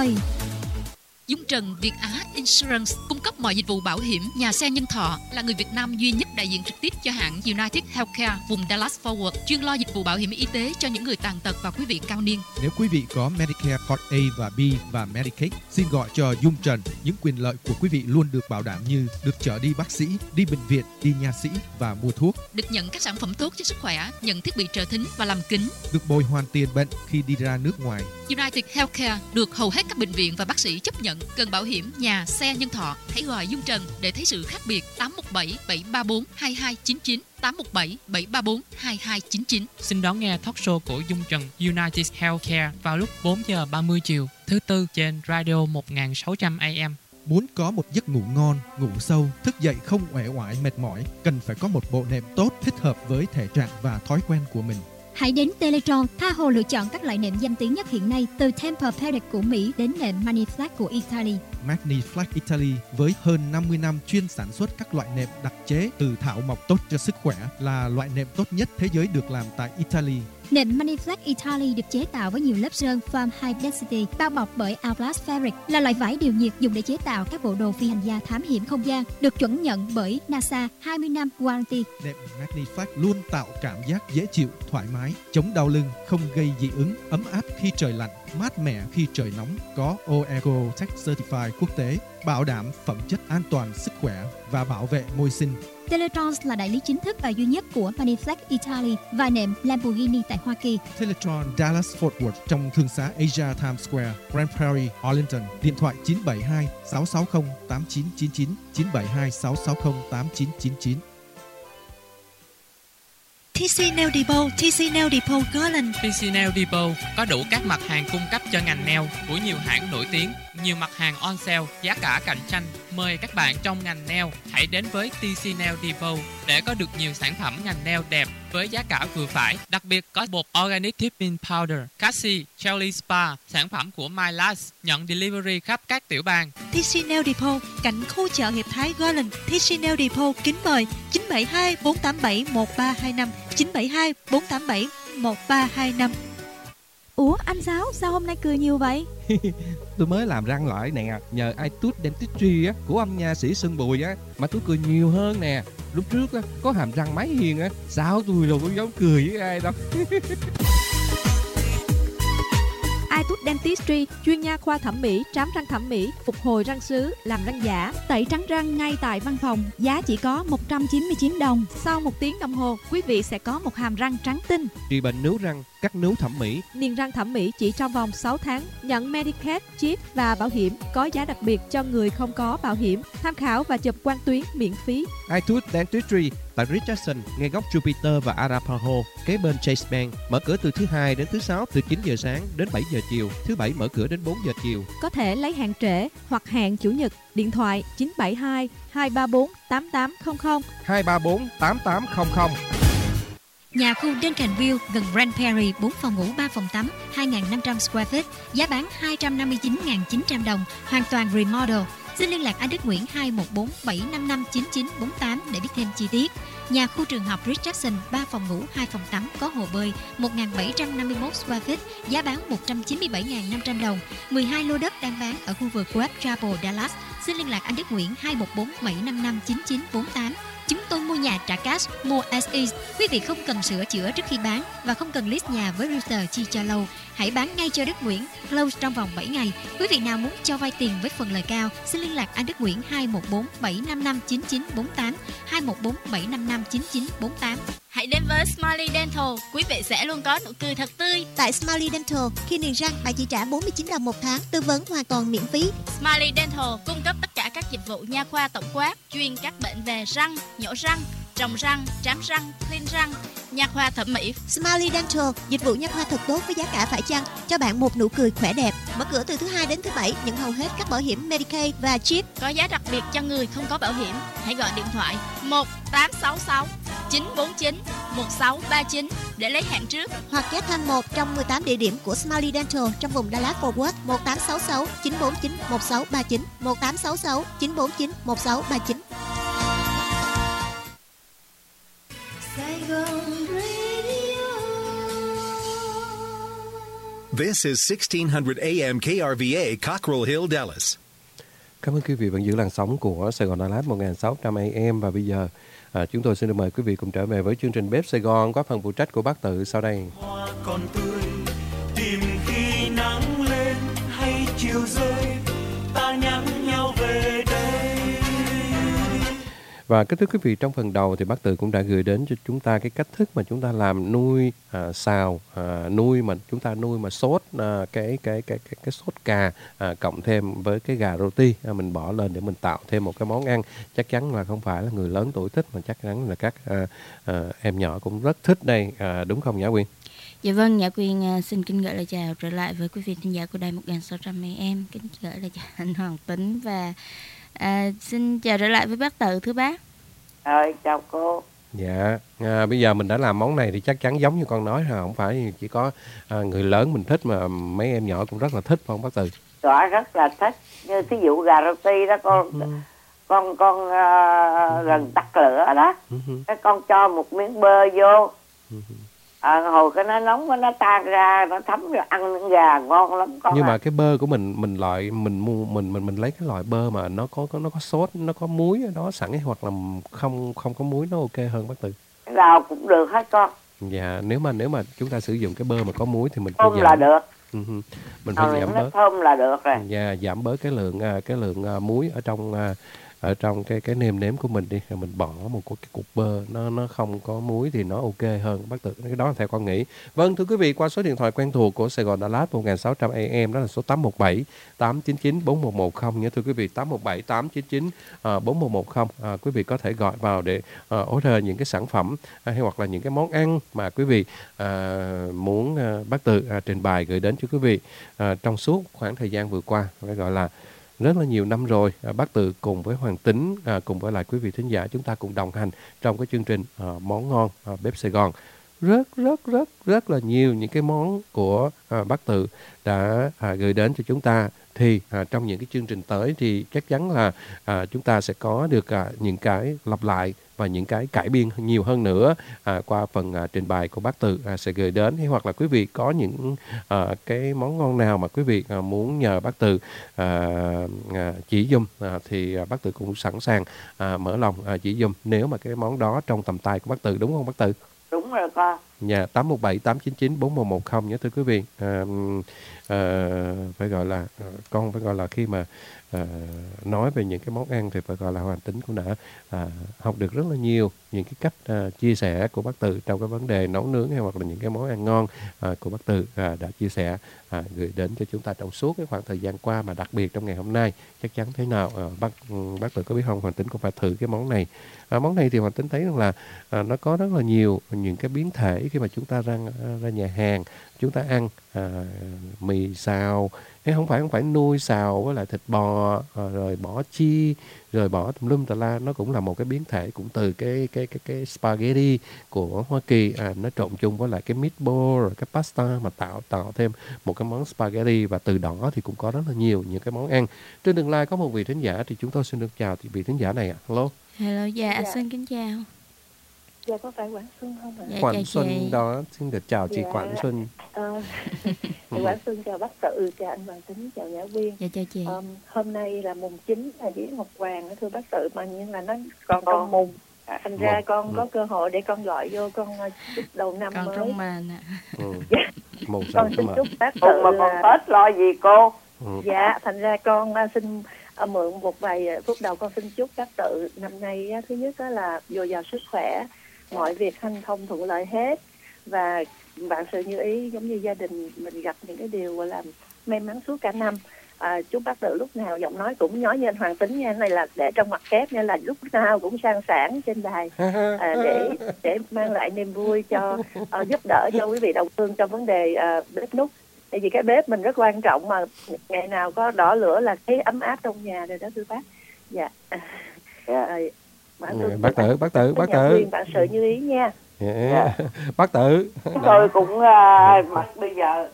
Dung Trần Việt Á Insurance cung cấp mọi dịch vụ bảo hiểm nhà xe nhân thọ, là người Việt Nam duy nhất đại diện trực tiếp cho hãng United Healthcare vùng Dallas Fort Worth, chuyên lo dịch vụ bảo hiểm y tế cho những người tàn tật và quý vị cao niên. Nếu quý vị có Medicare Part A và B và Medicaid, xin gọi cho Dung Trần. Những quyền lợi của quý vị luôn được bảo đảm như được chở đi bác sĩ, đi bệnh viện, đi nha sĩ và mua thuốc. Được nhận các sản phẩm tốt cho sức khỏe, nhận thiết bị trợ thính và làm kính. Được bồi hoàn tiền bệnh khi đi ra nước ngoài. United Healthcare được hầu hết các bệnh viện và bác sĩ chấp nhận. Cần bảo hiểm nhà, xe, nhân thọ, hãy gọi Dung Trần để thấy sự khác biệt. 817 734 2299 817 734 2299. Xin đón nghe talk show của Dung Trần United Healthcare vào lúc 4 giờ 30 chiều thứ Tư trên Radio 1600 AM. Muốn có một giấc ngủ ngon, ngủ sâu, thức dậy không uể oải mệt mỏi, cần phải có một bộ nệm tốt thích hợp với thể trạng và thói quen của mình. Hãy đến Teletron, tha hồ lựa chọn các loại nệm danh tiếng nhất hiện nay, từ Tempur-Pedic của Mỹ đến nệm Maniflex của Italy. Magniflex Italy với hơn 50 năm chuyên sản xuất các loại nệm đặc chế từ thảo mộc tốt cho sức khỏe, là loại nệm tốt nhất thế giới được làm tại Italy. Nệm Maniflex Italy được chế tạo với nhiều lớp sơn Farm High Density, bao bọc bởi Outlast Fabric, là loại vải điều nhiệt dùng để chế tạo các bộ đồ phi hành gia thám hiểm không gian, được chuẩn nhận bởi NASA 20 năm warranty. Nệm Magniflex luôn tạo cảm giác dễ chịu, thoải mái, chống đau lưng, không gây dị ứng, ấm áp khi trời lạnh, mát mẻ khi trời nóng, có OECO-Tech Certified quốc tế, bảo đảm phẩm chất an toàn sức khỏe và bảo vệ môi sinh. Teletron là đại lý chính thức và duy nhất của Maniflex Italy và nệm Lamborghini tại Hoa Kỳ. Teletron Dallas Fort Worth trong thương xá Asia Times Square, Grand Prairie, Arlington. Điện thoại 972 660 8999 972 660 8999. TC Nail Depot, TC Nail Depot Garland. TC Nail Depot có đủ các mặt hàng cung cấp cho ngành nail của nhiều hãng nổi tiếng, nhiều mặt hàng on sale, giá cả cạnh tranh. Mời các bạn trong ngành nail hãy đến với TC Nail Depot để có được nhiều sản phẩm ngành nail đẹp với giá cả vừa phải. Đặc biệt có bột Organic Tipping Powder, Cassie, Jelly Spa, sản phẩm của My Last, nhận delivery khắp các tiểu bang. TC Nail Depot, cạnh khu chợ Hiệp Thái Garland. TC Nail Depot kính mời 972 487 1325 972 487 1325. Ủa anh Sáu, sao hôm nay cười nhiều vậy? Tôi mới làm răng lại nè, nhờ iTooth Dentistry á, của ông nha sĩ Sơn Bùi á, mà tôi cười nhiều hơn nè. Lúc trước á, có hàm răng máy hiền á, sao tôi đâu có dám cười với ai đâu. iTooth Dentistry, chuyên nha khoa thẩm mỹ, trám răng thẩm mỹ, phục hồi răng sứ, làm răng giả, tẩy trắng răng ngay tại văn phòng, giá chỉ có 199 đồng. Sau 1 tiếng đồng hồ, quý vị sẽ có một hàm răng trắng tinh. Trị bệnh nướu răng, cắt nướu thẩm mỹ, niềng răng thẩm mỹ chỉ trong vòng 6 tháng, nhận Medicaid, chip và bảo hiểm, có giá đặc biệt cho người không có bảo hiểm. Tham khảo và chụp quang tuyến miễn phí. iTooth Dentistry tại Richardson, ngay góc Jupiter và Arapahoe, kế bên Chase Bank, mở cửa từ thứ Hai đến thứ Sáu từ 9 giờ sáng đến 7 giờ chiều, thứ Bảy mở cửa đến 4 giờ chiều. Có thể lấy hẹn trễ hoặc hẹn Chủ nhật. Điện thoại 972 234 8800 234 8800. Nhà khu Duncanville gần Grand Prairie, 4 phòng ngủ 3 phòng tắm, 2.500 square feet, giá bán 259.900 đồng, hoàn toàn remodel. Xin liên lạc anh Đức Nguyễn 214 755 9948 để biết thêm chi tiết. Nhà khu trường học Richardson, 3 phòng ngủ 2 phòng tắm, có hồ bơi, 1.751 square feet, giá bán 197.500 đồng. 12 lô đất đang bán ở khu vực West Chapel, Dallas. Xin liên lạc anh Đức Nguyễn 214 755 9948. Chúng tôi mua nhà trả cash, mua as is. Quý vị không cần sửa chữa trước khi bán và không cần list nhà với realtor chi cho lâu. Hãy bán ngay cho Đức Nguyễn, close trong vòng 7 ngày. Quý vị nào muốn cho vay tiền với phần lời cao, xin liên lạc anh Đức Nguyễn 214 755 9948 214 755 9948. Hãy đến với Smiley Dental, quý vị sẽ luôn có nụ cười thật tươi. Tại Smiley Dental, khi niềng răng bạn chỉ trả 49 đồng một tháng, tư vấn hoàn toàn miễn phí. Smiley Dental cung cấp tất cả các dịch vụ nha khoa tổng quát, chuyên các bệnh về răng, nhổ răng, trồng răng, trám răng, clean răng, nha khoa thẩm mỹ. Smiley Dental, dịch vụ nha khoa thật tốt với giá cả phải chăng, cho bạn một nụ cười khỏe đẹp. Mở cửa từ thứ Hai đến thứ Bảy, nhận hầu hết các bảo hiểm Medicaid và chip. Có giá đặc biệt cho người không có bảo hiểm. Hãy gọi điện thoại 1866 949 1639 để lấy hẹn trước, hoặc ghé thăm một trong 18 địa điểm của Smiley Dental trong vùng Dallas Fort Worth. 1866 949 1639 1866 949 1639. This is 1600 AM KRVA, Cockrell Hill, Dallas. Cảm ơn quý vị vẫn giữ làn sóng của Sài Gòn Dallas 1600 AM. Và bây giờ chúng tôi xin được mời quý vị cùng trở về với chương trình Bếp Sài Gòn có phần phụ trách của bác Tự sau đây. Hoa còn tươi, tìm khi nắng lên hay chiều rơi, ta nhắn nhau về đây. Và kính thưa quý vị, trong phần đầu thì bác Tự cũng đã gửi đến cho chúng ta cái cách thức mà chúng ta làm nuôi xào, nuôi mà sốt cái sốt cà, cộng thêm với cái gà roti mình bỏ lên để mình tạo thêm một cái món ăn chắc chắn là không phải là người lớn tuổi thích mà chắc chắn là các em nhỏ cũng rất thích đây, đúng không Nhã Quyên? Dạ vâng, Nhã Quyên xin kính gửi lời chào trở lại với quý vị thính giả của đài 1600 AM, kính gửi lời chào anh Hoàng Tính và xin chào trở lại với bác Tự thưa bác. Chào cô. Dạ, bây giờ mình đã làm món này thì chắc chắn giống như con nói là không phải chỉ có người lớn mình thích mà mấy em nhỏ cũng rất là thích, phải không bác Từ? Gọi rất là thích, như thí dụ gà roti đó con gần tắt lửa đó, cái con cho một miếng bơ vô, hồi cái nó nóng nó tan ra, nó thấm rồi ăn những gà ngon lắm con. Nhưng mà cái bơ của mình lấy cái loại bơ mà nó có sốt, nó có muối ở đó sẵn ấy, hoặc là không có muối nó ok hơn bác Từ. Cái nào cũng được hết con. Dạ, nếu mà chúng ta sử dụng cái bơ mà có muối thì mình phải thơm là được. Mình phải giảm bớt. Thơm là được rồi. Dạ, giảm bớt cái lượng muối ở trong cái nêm nếm của mình đi, rồi mình bỏ một cái cục bơ nó không có muối thì nó ok hơn bác Tự. Cái đó là theo con nghĩ. Vâng, thưa quý vị, qua số điện thoại quen thuộc của Sài Gòn Đà Lạt 1600 AM, đó là số 817 899 4110 nhé thưa quý vị, 817 899 4110. Quý vị có thể gọi vào để order những cái sản phẩm hay hoặc là những cái món ăn mà quý vị muốn bác Tự trình bày gửi đến cho quý vị trong suốt khoảng thời gian vừa qua, phải gọi là rất là nhiều năm rồi. Bác Tự cùng với Hoàng Tính, cùng với lại quý vị thính giả, chúng ta cùng đồng hành trong cái chương trình Món Ngon Bếp Sài Gòn. Rất là nhiều những cái món của bác Tự đã gửi đến cho chúng ta. Thì trong những cái chương trình tới thì chắc chắn là chúng ta sẽ có được những cái lặp lại và những cái cải biên nhiều hơn nữa qua phần trình bày của bác Tự sẽ gửi đến. Hay hoặc là quý vị có những cái món ngon nào mà quý vị muốn nhờ bác Tự chỉ dùm thì bác Tự cũng sẵn sàng mở lòng chỉ dùm nếu mà cái món đó trong tầm tay của bác Tự, đúng không bác Tự? Đúng rồi con. Dạ, 817 899 4110 nhé thưa quý vị. Phải gọi là con phải gọi là khi mà nói về những cái món ăn thì phải gọi là Hoàng Tính cũng đã học được rất là nhiều những cái cách chia sẻ của bác Tự trong cái vấn đề nấu nướng hay hoặc là những cái món ăn ngon của bác Tự đã chia sẻ gửi đến cho chúng ta trong suốt cái khoảng thời gian qua, mà đặc biệt trong ngày hôm nay chắc chắn thế nào bác Tự có biết không, Hoàng Tính cũng phải thử cái món này. Món này thì Hoàng Tính thấy rằng là nó có rất là nhiều những cái biến thể khi mà chúng ta ra nhà hàng chúng ta ăn mì xào, hay không phải nuôi xào với lại thịt bò rồi bỏ chi rồi bỏ tùm lum tà la, nó cũng là một cái biến thể cũng từ cái spaghetti của Hoa Kỳ, nó trộn chung với lại cái meatball rồi cái pasta mà tạo thêm một cái món spaghetti, và từ đó thì cũng có rất là nhiều những cái món ăn. Trên đường line có một vị thính giả thì chúng tôi xin được chào thì vị thính giả này ạ. Hello, dạ xin kính chào. Dạ, có phải Quảng Xuân không ạ? Dạ, Quảng Xuân đó, xin được chào chị Quảng Xuân. Quảng Xuân chào bác Tự, chào anh Hoàng Tính, chào Nhã Quyên. Dạ chào chị. Hôm nay là mùng 9 là Vía Ngọc Hoàng thưa bác Tự, mà nhưng là nó còn trong mùng. Thành ra con có cơ hội để con gọi vô, con chúc đầu năm con mới. trong màn ạ. Con xin chúc bác Tự mà còn Tết lo gì cô? Dạ, thành ra con xin mượn một vài phút đầu con xin chúc bác Tự năm nay thứ nhất là dồi dào sức khỏe, mọi việc hanh thông thuận lợi hết, và vạn sự như ý, giống như gia đình mình gặp những cái điều gọi là may mắn suốt cả năm. Chúc bác Tự lúc nào giọng nói cũng nói như anh Hoàng Tính nha, này là để trong mặt kép nha, là lúc nào cũng sang sảng trên đài để mang lại niềm vui cho giúp đỡ cho quý vị đồng hương trong vấn đề bếp núc. Tại vì cái bếp mình rất quan trọng, mà ngày nào có đỏ lửa là thấy ấm áp trong nhà rồi đó thưa bác. Dạ. Bác Tự bạn sự như ý nha. Bác Tự tôi cũng mặc bây giờ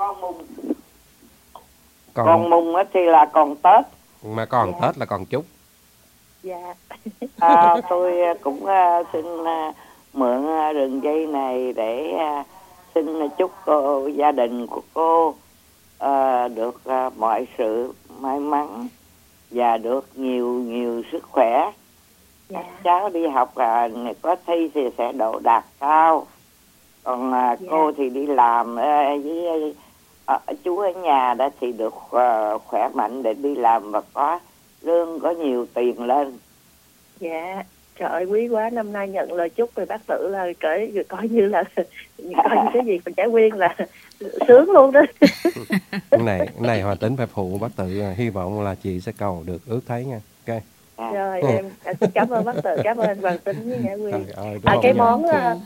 còn mùng thì là còn Tết, mà còn Tết là còn chúc. Dạ. Tôi cũng xin mượn đường dây này để xin chúc gia đình của cô được mọi sự may mắn và được nhiều sức khỏe. Các cháu đi học có thi thì sẽ đỗ đạt cao, còn cô thì đi làm với chú ở nhà đó thì được khỏe mạnh để đi làm và có lương, có nhiều tiền lên. Dạ, trời ơi quý quá, năm nay nhận lời chúc rồi bác Tự là coi như là coi như cái gì còn Trải Quyên là sướng luôn đó. Cái này Hòa Tính phải phụ bác Tự, hy vọng là chị sẽ cầu được ước thấy nha. Ok. Rồi em xin cảm ơn bác Tự, cảm ơn anh Hoàng Tính với Nhã Quyên. Cái món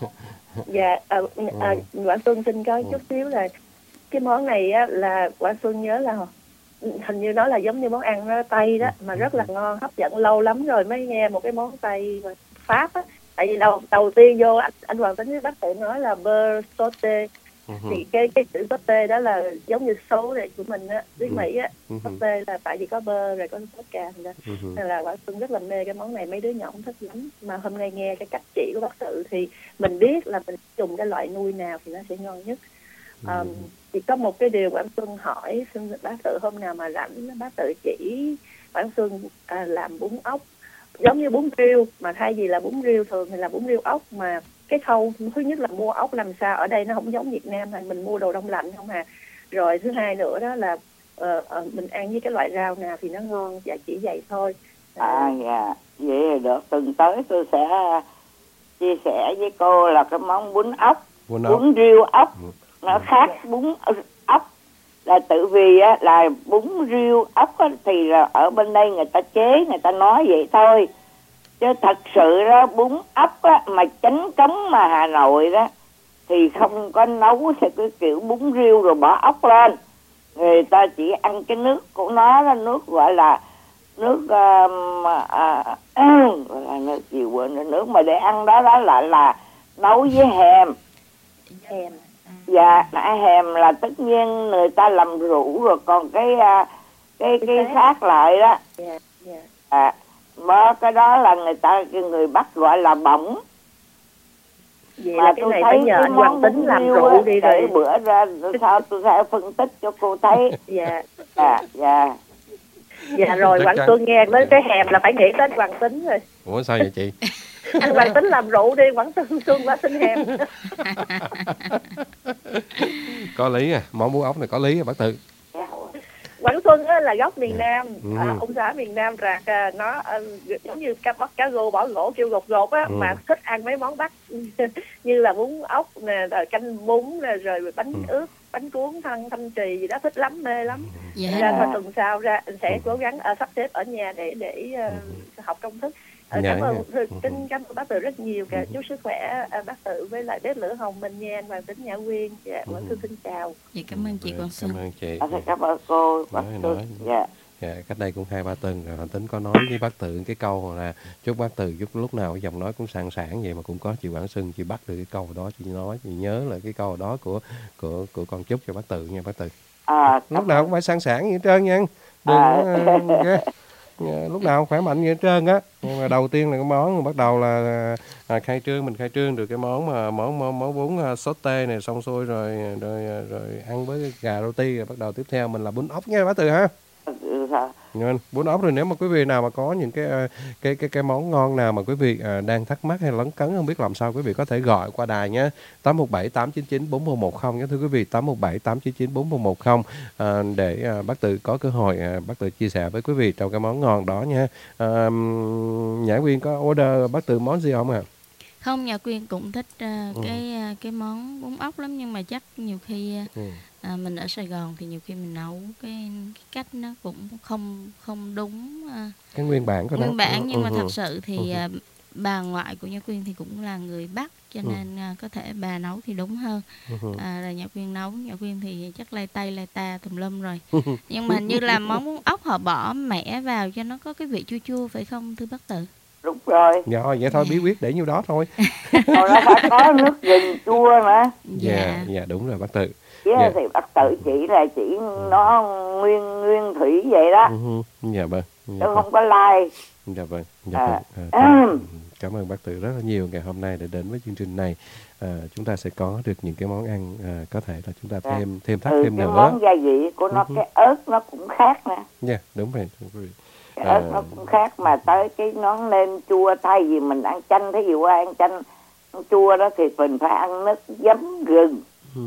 Quảng Xuân xin có chút xíu là cái món này á, là Quảng Xuân nhớ là hình như nó là giống như món ăn Tây đó, mà rất là ngon, hấp dẫn, lâu lắm rồi mới nghe một cái món Tây Pháp á. Tại vì đầu tiên vô anh Hoàng Tính với bác Tự nói là beurre sauté, Thì cái chữ sauté đó là giống như số này của mình á, tiếng Mỹ á, sauté là tại vì có bơ rồi có sốt cà đó. Nên là Quảng Xuân rất là mê cái món này, mấy đứa nhỏ cũng thích lắm. Mà hôm nay nghe cái cách chỉ của bác Tự thì mình biết là mình dùng cái loại nuôi nào thì nó sẽ ngon nhất. Chỉ có một cái điều Quảng Xuân hỏi, xin bác Tự hôm nào mà rảnh bác Tự chỉ Quảng Xuân làm bún ốc giống như bún riêu, mà thay vì là bún riêu thường thì là bún riêu ốc. Mà cái khâu thứ nhất là mua ốc làm sao ở đây nó không giống Việt Nam, mình mua đồ đông lạnh không à. Rồi thứ hai nữa đó là mình ăn với cái loại rau nào thì nó ngon, và chỉ vậy thôi. Dạ, vậy thì được, tuần tới tôi sẽ chia sẻ với cô là cái món bún ốc, bún riêu ốc nó khác bún ốc, là tự vì á, là bún riêu ốc á, thì là ở bên đây người ta chế, người ta nói vậy thôi, chứ thật sự đó bún ốc á, mà chánh cống mà Hà Nội đó thì không có nấu theo cái kiểu bún riêu rồi bỏ ốc lên. Người ta chỉ ăn cái nước của nó là nước gọi là nước gọi là nước gì quên, nước mà để ăn đó là nấu với hèm. Dạ, hèm là tất nhiên người ta làm rượu rồi, còn cái khác lại đó. Cái đó là người Bắc gọi là bỏng. Vậy mà là cái này phải nhờ anh Hoàng Tính làm rượu đi rồi. Bữa ra sao tôi sẽ phân tích cho cô thấy. Dạ rồi, Quảng Xuân nghe tới cái hèm là phải nghĩ đến Hoàng Tính rồi. Ủa sao vậy chị? Anh Hoàng Tính làm rượu đi, Quảng Xuân quá xin hèm. Có lý à, món bún ốc này có lý à bác Tự. Quảng Xuân là gốc miền Nam, ông xã miền Nam rạc nó giống như cá rô bỏ gỗ kêu gột á, mà thích ăn mấy món Bắc như là bún ốc nè, rồi canh bún nè, rồi bánh ướt, bánh cuốn thanh trì gì đó, thích lắm, mê lắm. Ra thôi tuần sau ra sẽ cố gắng sắp xếp ở nhà để học công thức. Cảm ơn bác Tự rất nhiều, chúc sức khỏe bác Tự với lại bếp lửa Hồng Minh nha, anh Hoàng Tính, Nhã Quyên. Dạ, Quảng Xuân xin chào. Dạ, cảm ơn chị Quảng Xuân. Cảm ơn chị. Cảm ơn cô. Dạ, cách đây cũng 2-3 tuần rồi Hoàng Tính có nói với bác Tự cái câu là chúc bác Tự giúp lúc nào cái giọng nói cũng sẵn sàng vậy, mà cũng có chị Quảng Xuân, chị bắt được cái câu đó, chị nói, chị nhớ là cái câu đó của con chúc cho bác Tự nha bác Tự. Lúc nào cũng phải sẵn sàng như trơn nha. Đừng lúc nào khỏe mạnh như hết trơn á. Nhưng mà đầu tiên là cái món bắt đầu là khai trương được cái món mà món bún sauté này xong xuôi rồi ăn với cái gà roti, rồi bắt đầu tiếp theo mình là bún ốc nha bác Tự ha. Bún ốc. Rồi nếu mà quý vị nào mà có những cái món ngon nào mà quý vị đang thắc mắc hay lấn cấn không biết làm sao, quý vị có thể gọi qua đài nhé, 817 899 4110 nhé thưa quý vị, 817 899 4110 để bác Tự có cơ hội bác Tự chia sẻ với quý vị trong cái món ngon đó nha. Nhã Quyên có order bác Tự món gì không ạ? Không, Nhã Quyên cũng thích cái món bún ốc lắm, nhưng mà chắc nhiều khi mình ở Sài Gòn thì nhiều khi mình nấu cái cách nó cũng không đúng cái nguyên bản của nó. Nguyên bản, nhưng mà thật sự thì bà ngoại của Nhã Quyên thì cũng là người Bắc, cho nên có thể bà nấu thì đúng hơn. Rồi Nhã Quyên nấu, Nhã Quyên thì chắc lay tay lay ta tùm lum rồi. Nhưng mà hình như là món bún ốc họ bỏ mẻ vào cho nó có cái vị chua chua phải không thưa bác Tự? Đúng rồi. Rồi vậy thôi, bí quyết để nhiêu đó thôi. Rồi nó phải có nước gừng chua mà. Dạ đúng rồi bác Tự. Thì bác Tự chỉ là chỉ nó nguyên thủy vậy đó. Dạ vâng. Tôi không có like. Dạ vâng. Cảm ơn bác Tự rất là nhiều ngày hôm nay để đến với chương trình này. Chúng ta sẽ có được những cái món ăn có thể là chúng ta thêm thắt thêm nữa. Món gia vị của nó cái ớt nó cũng khác nè. Dạ đúng rồi. Cái ớt nó cũng khác, mà tới cái nó nêm chua, thay vì mình ăn chanh, thí dụ ăn chanh chua đó thì mình phải ăn nước giấm gừng.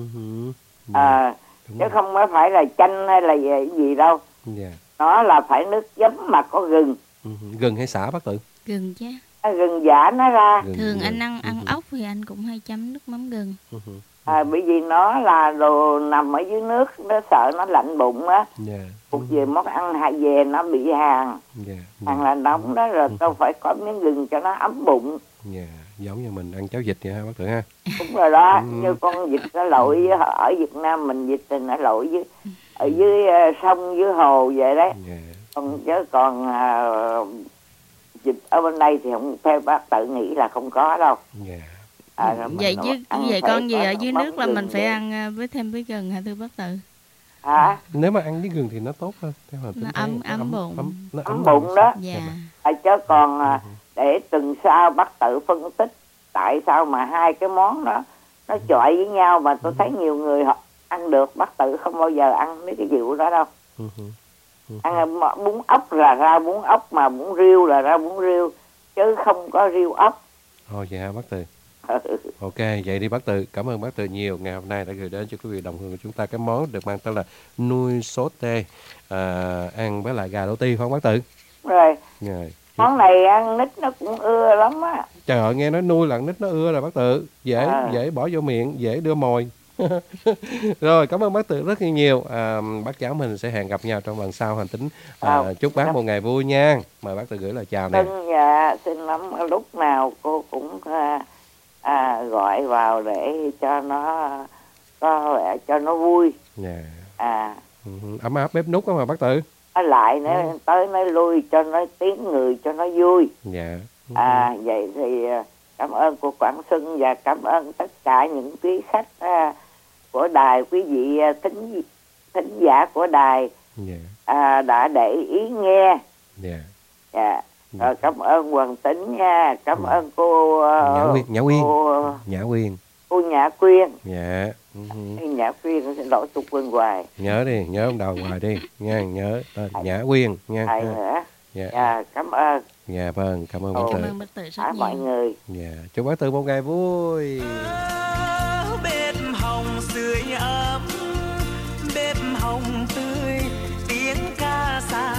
Chứ không phải là chanh hay là gì đâu. Nó là phải nước giấm mà có gừng. Gừng hay xả bác Tự? Gừng chứ. Gừng giả nó ra. Thường anh ăn ốc thì anh cũng hay chấm nước mắm gừng. Bởi vì nó là đồ nằm ở dưới nước, nó sợ nó lạnh bụng á. Cuộc về món ăn hạ về nó bị hàn. Hàn là nóng đó, rồi tôi phải có miếng gừng cho nó ấm bụng. Giống như mình ăn cháo vịt vậy ha bác Tự ha. Đúng rồi đó. Như con vịt nó lội ở Việt Nam mình, vịt thì nó lội ở dưới sông dưới hồ vậy đấy. Còn vịt ở bên đây thì không, theo bác Tự nghĩ là không có đâu. Vậy chứ vậy con gì ở dưới nước là mình phải ăn với thêm với gừng hả thưa bác Tự? Nếu mà ăn với gừng thì nó tốt hơn. Nó ấm bụng. Ấm bụng đó. Dạ. Chứ còn để tuần sau bác Tự phân tích tại sao mà hai cái món đó nó chọi với nhau mà tôi thấy nhiều người họ ăn được, bác Tự không bao giờ ăn mấy cái rượu đó đâu. Ăn bún ốc là ra bún ốc, mà bún riêu là ra bún riêu, chứ không có riêu ốc. Dạ hả bác Tự? Ok, vậy đi bác Tự. Cảm ơn bác Tự nhiều. Ngày hôm nay đã gửi đến cho quý vị đồng hương của chúng ta cái món được mang tên là nuôi sốt tê, ăn với lại gà rô ti, phải không bác Tự? Rồi. Rồi. Món này ăn nít nó cũng ưa lắm á. Trời ơi, nghe nói nuôi là nít nó ưa rồi bác Tự. Dễ bỏ vô miệng, dễ đưa mồi. Rồi, cảm ơn bác Tự rất nhiều. Bác cháu mình sẽ hẹn gặp nhau trong lần sau hành tính. Chúc bác một ngày vui nha. Mời bác Tự gửi lời chào nè. Xin lắm, lúc nào cô cũng gọi vào để cho nó vui. Ấm áp bếp nút đó mà bác Tự. Lại nữa tới nói lui cho nó tiếng người cho nó vui. Vậy thì cảm ơn cô Quảng Xuân và cảm ơn tất cả những quý khách của đài, quý vị thính giả của đài đã để ý nghe. Rồi cảm ơn Hoàng Tính nha, cảm ơn cô Nhã Quyên. Cô Nhã Quyên. Dạ. Nhã Quyên, xin lỗi tôi quên hoài. Nhớ đi, nhớ ông đầu hoài đi nha, nhớ tên Nhã Quyên nha. Dạ, cảm ơn. Dạ vâng, cảm ơn bác Tự. Cảm ơn bác Tự rất nhiều. Mọi người. Dạ, chúc bác Tự một ngày vui. Bếp hồng sưởi ấm, bếp hồng tươi, tiếng ca xa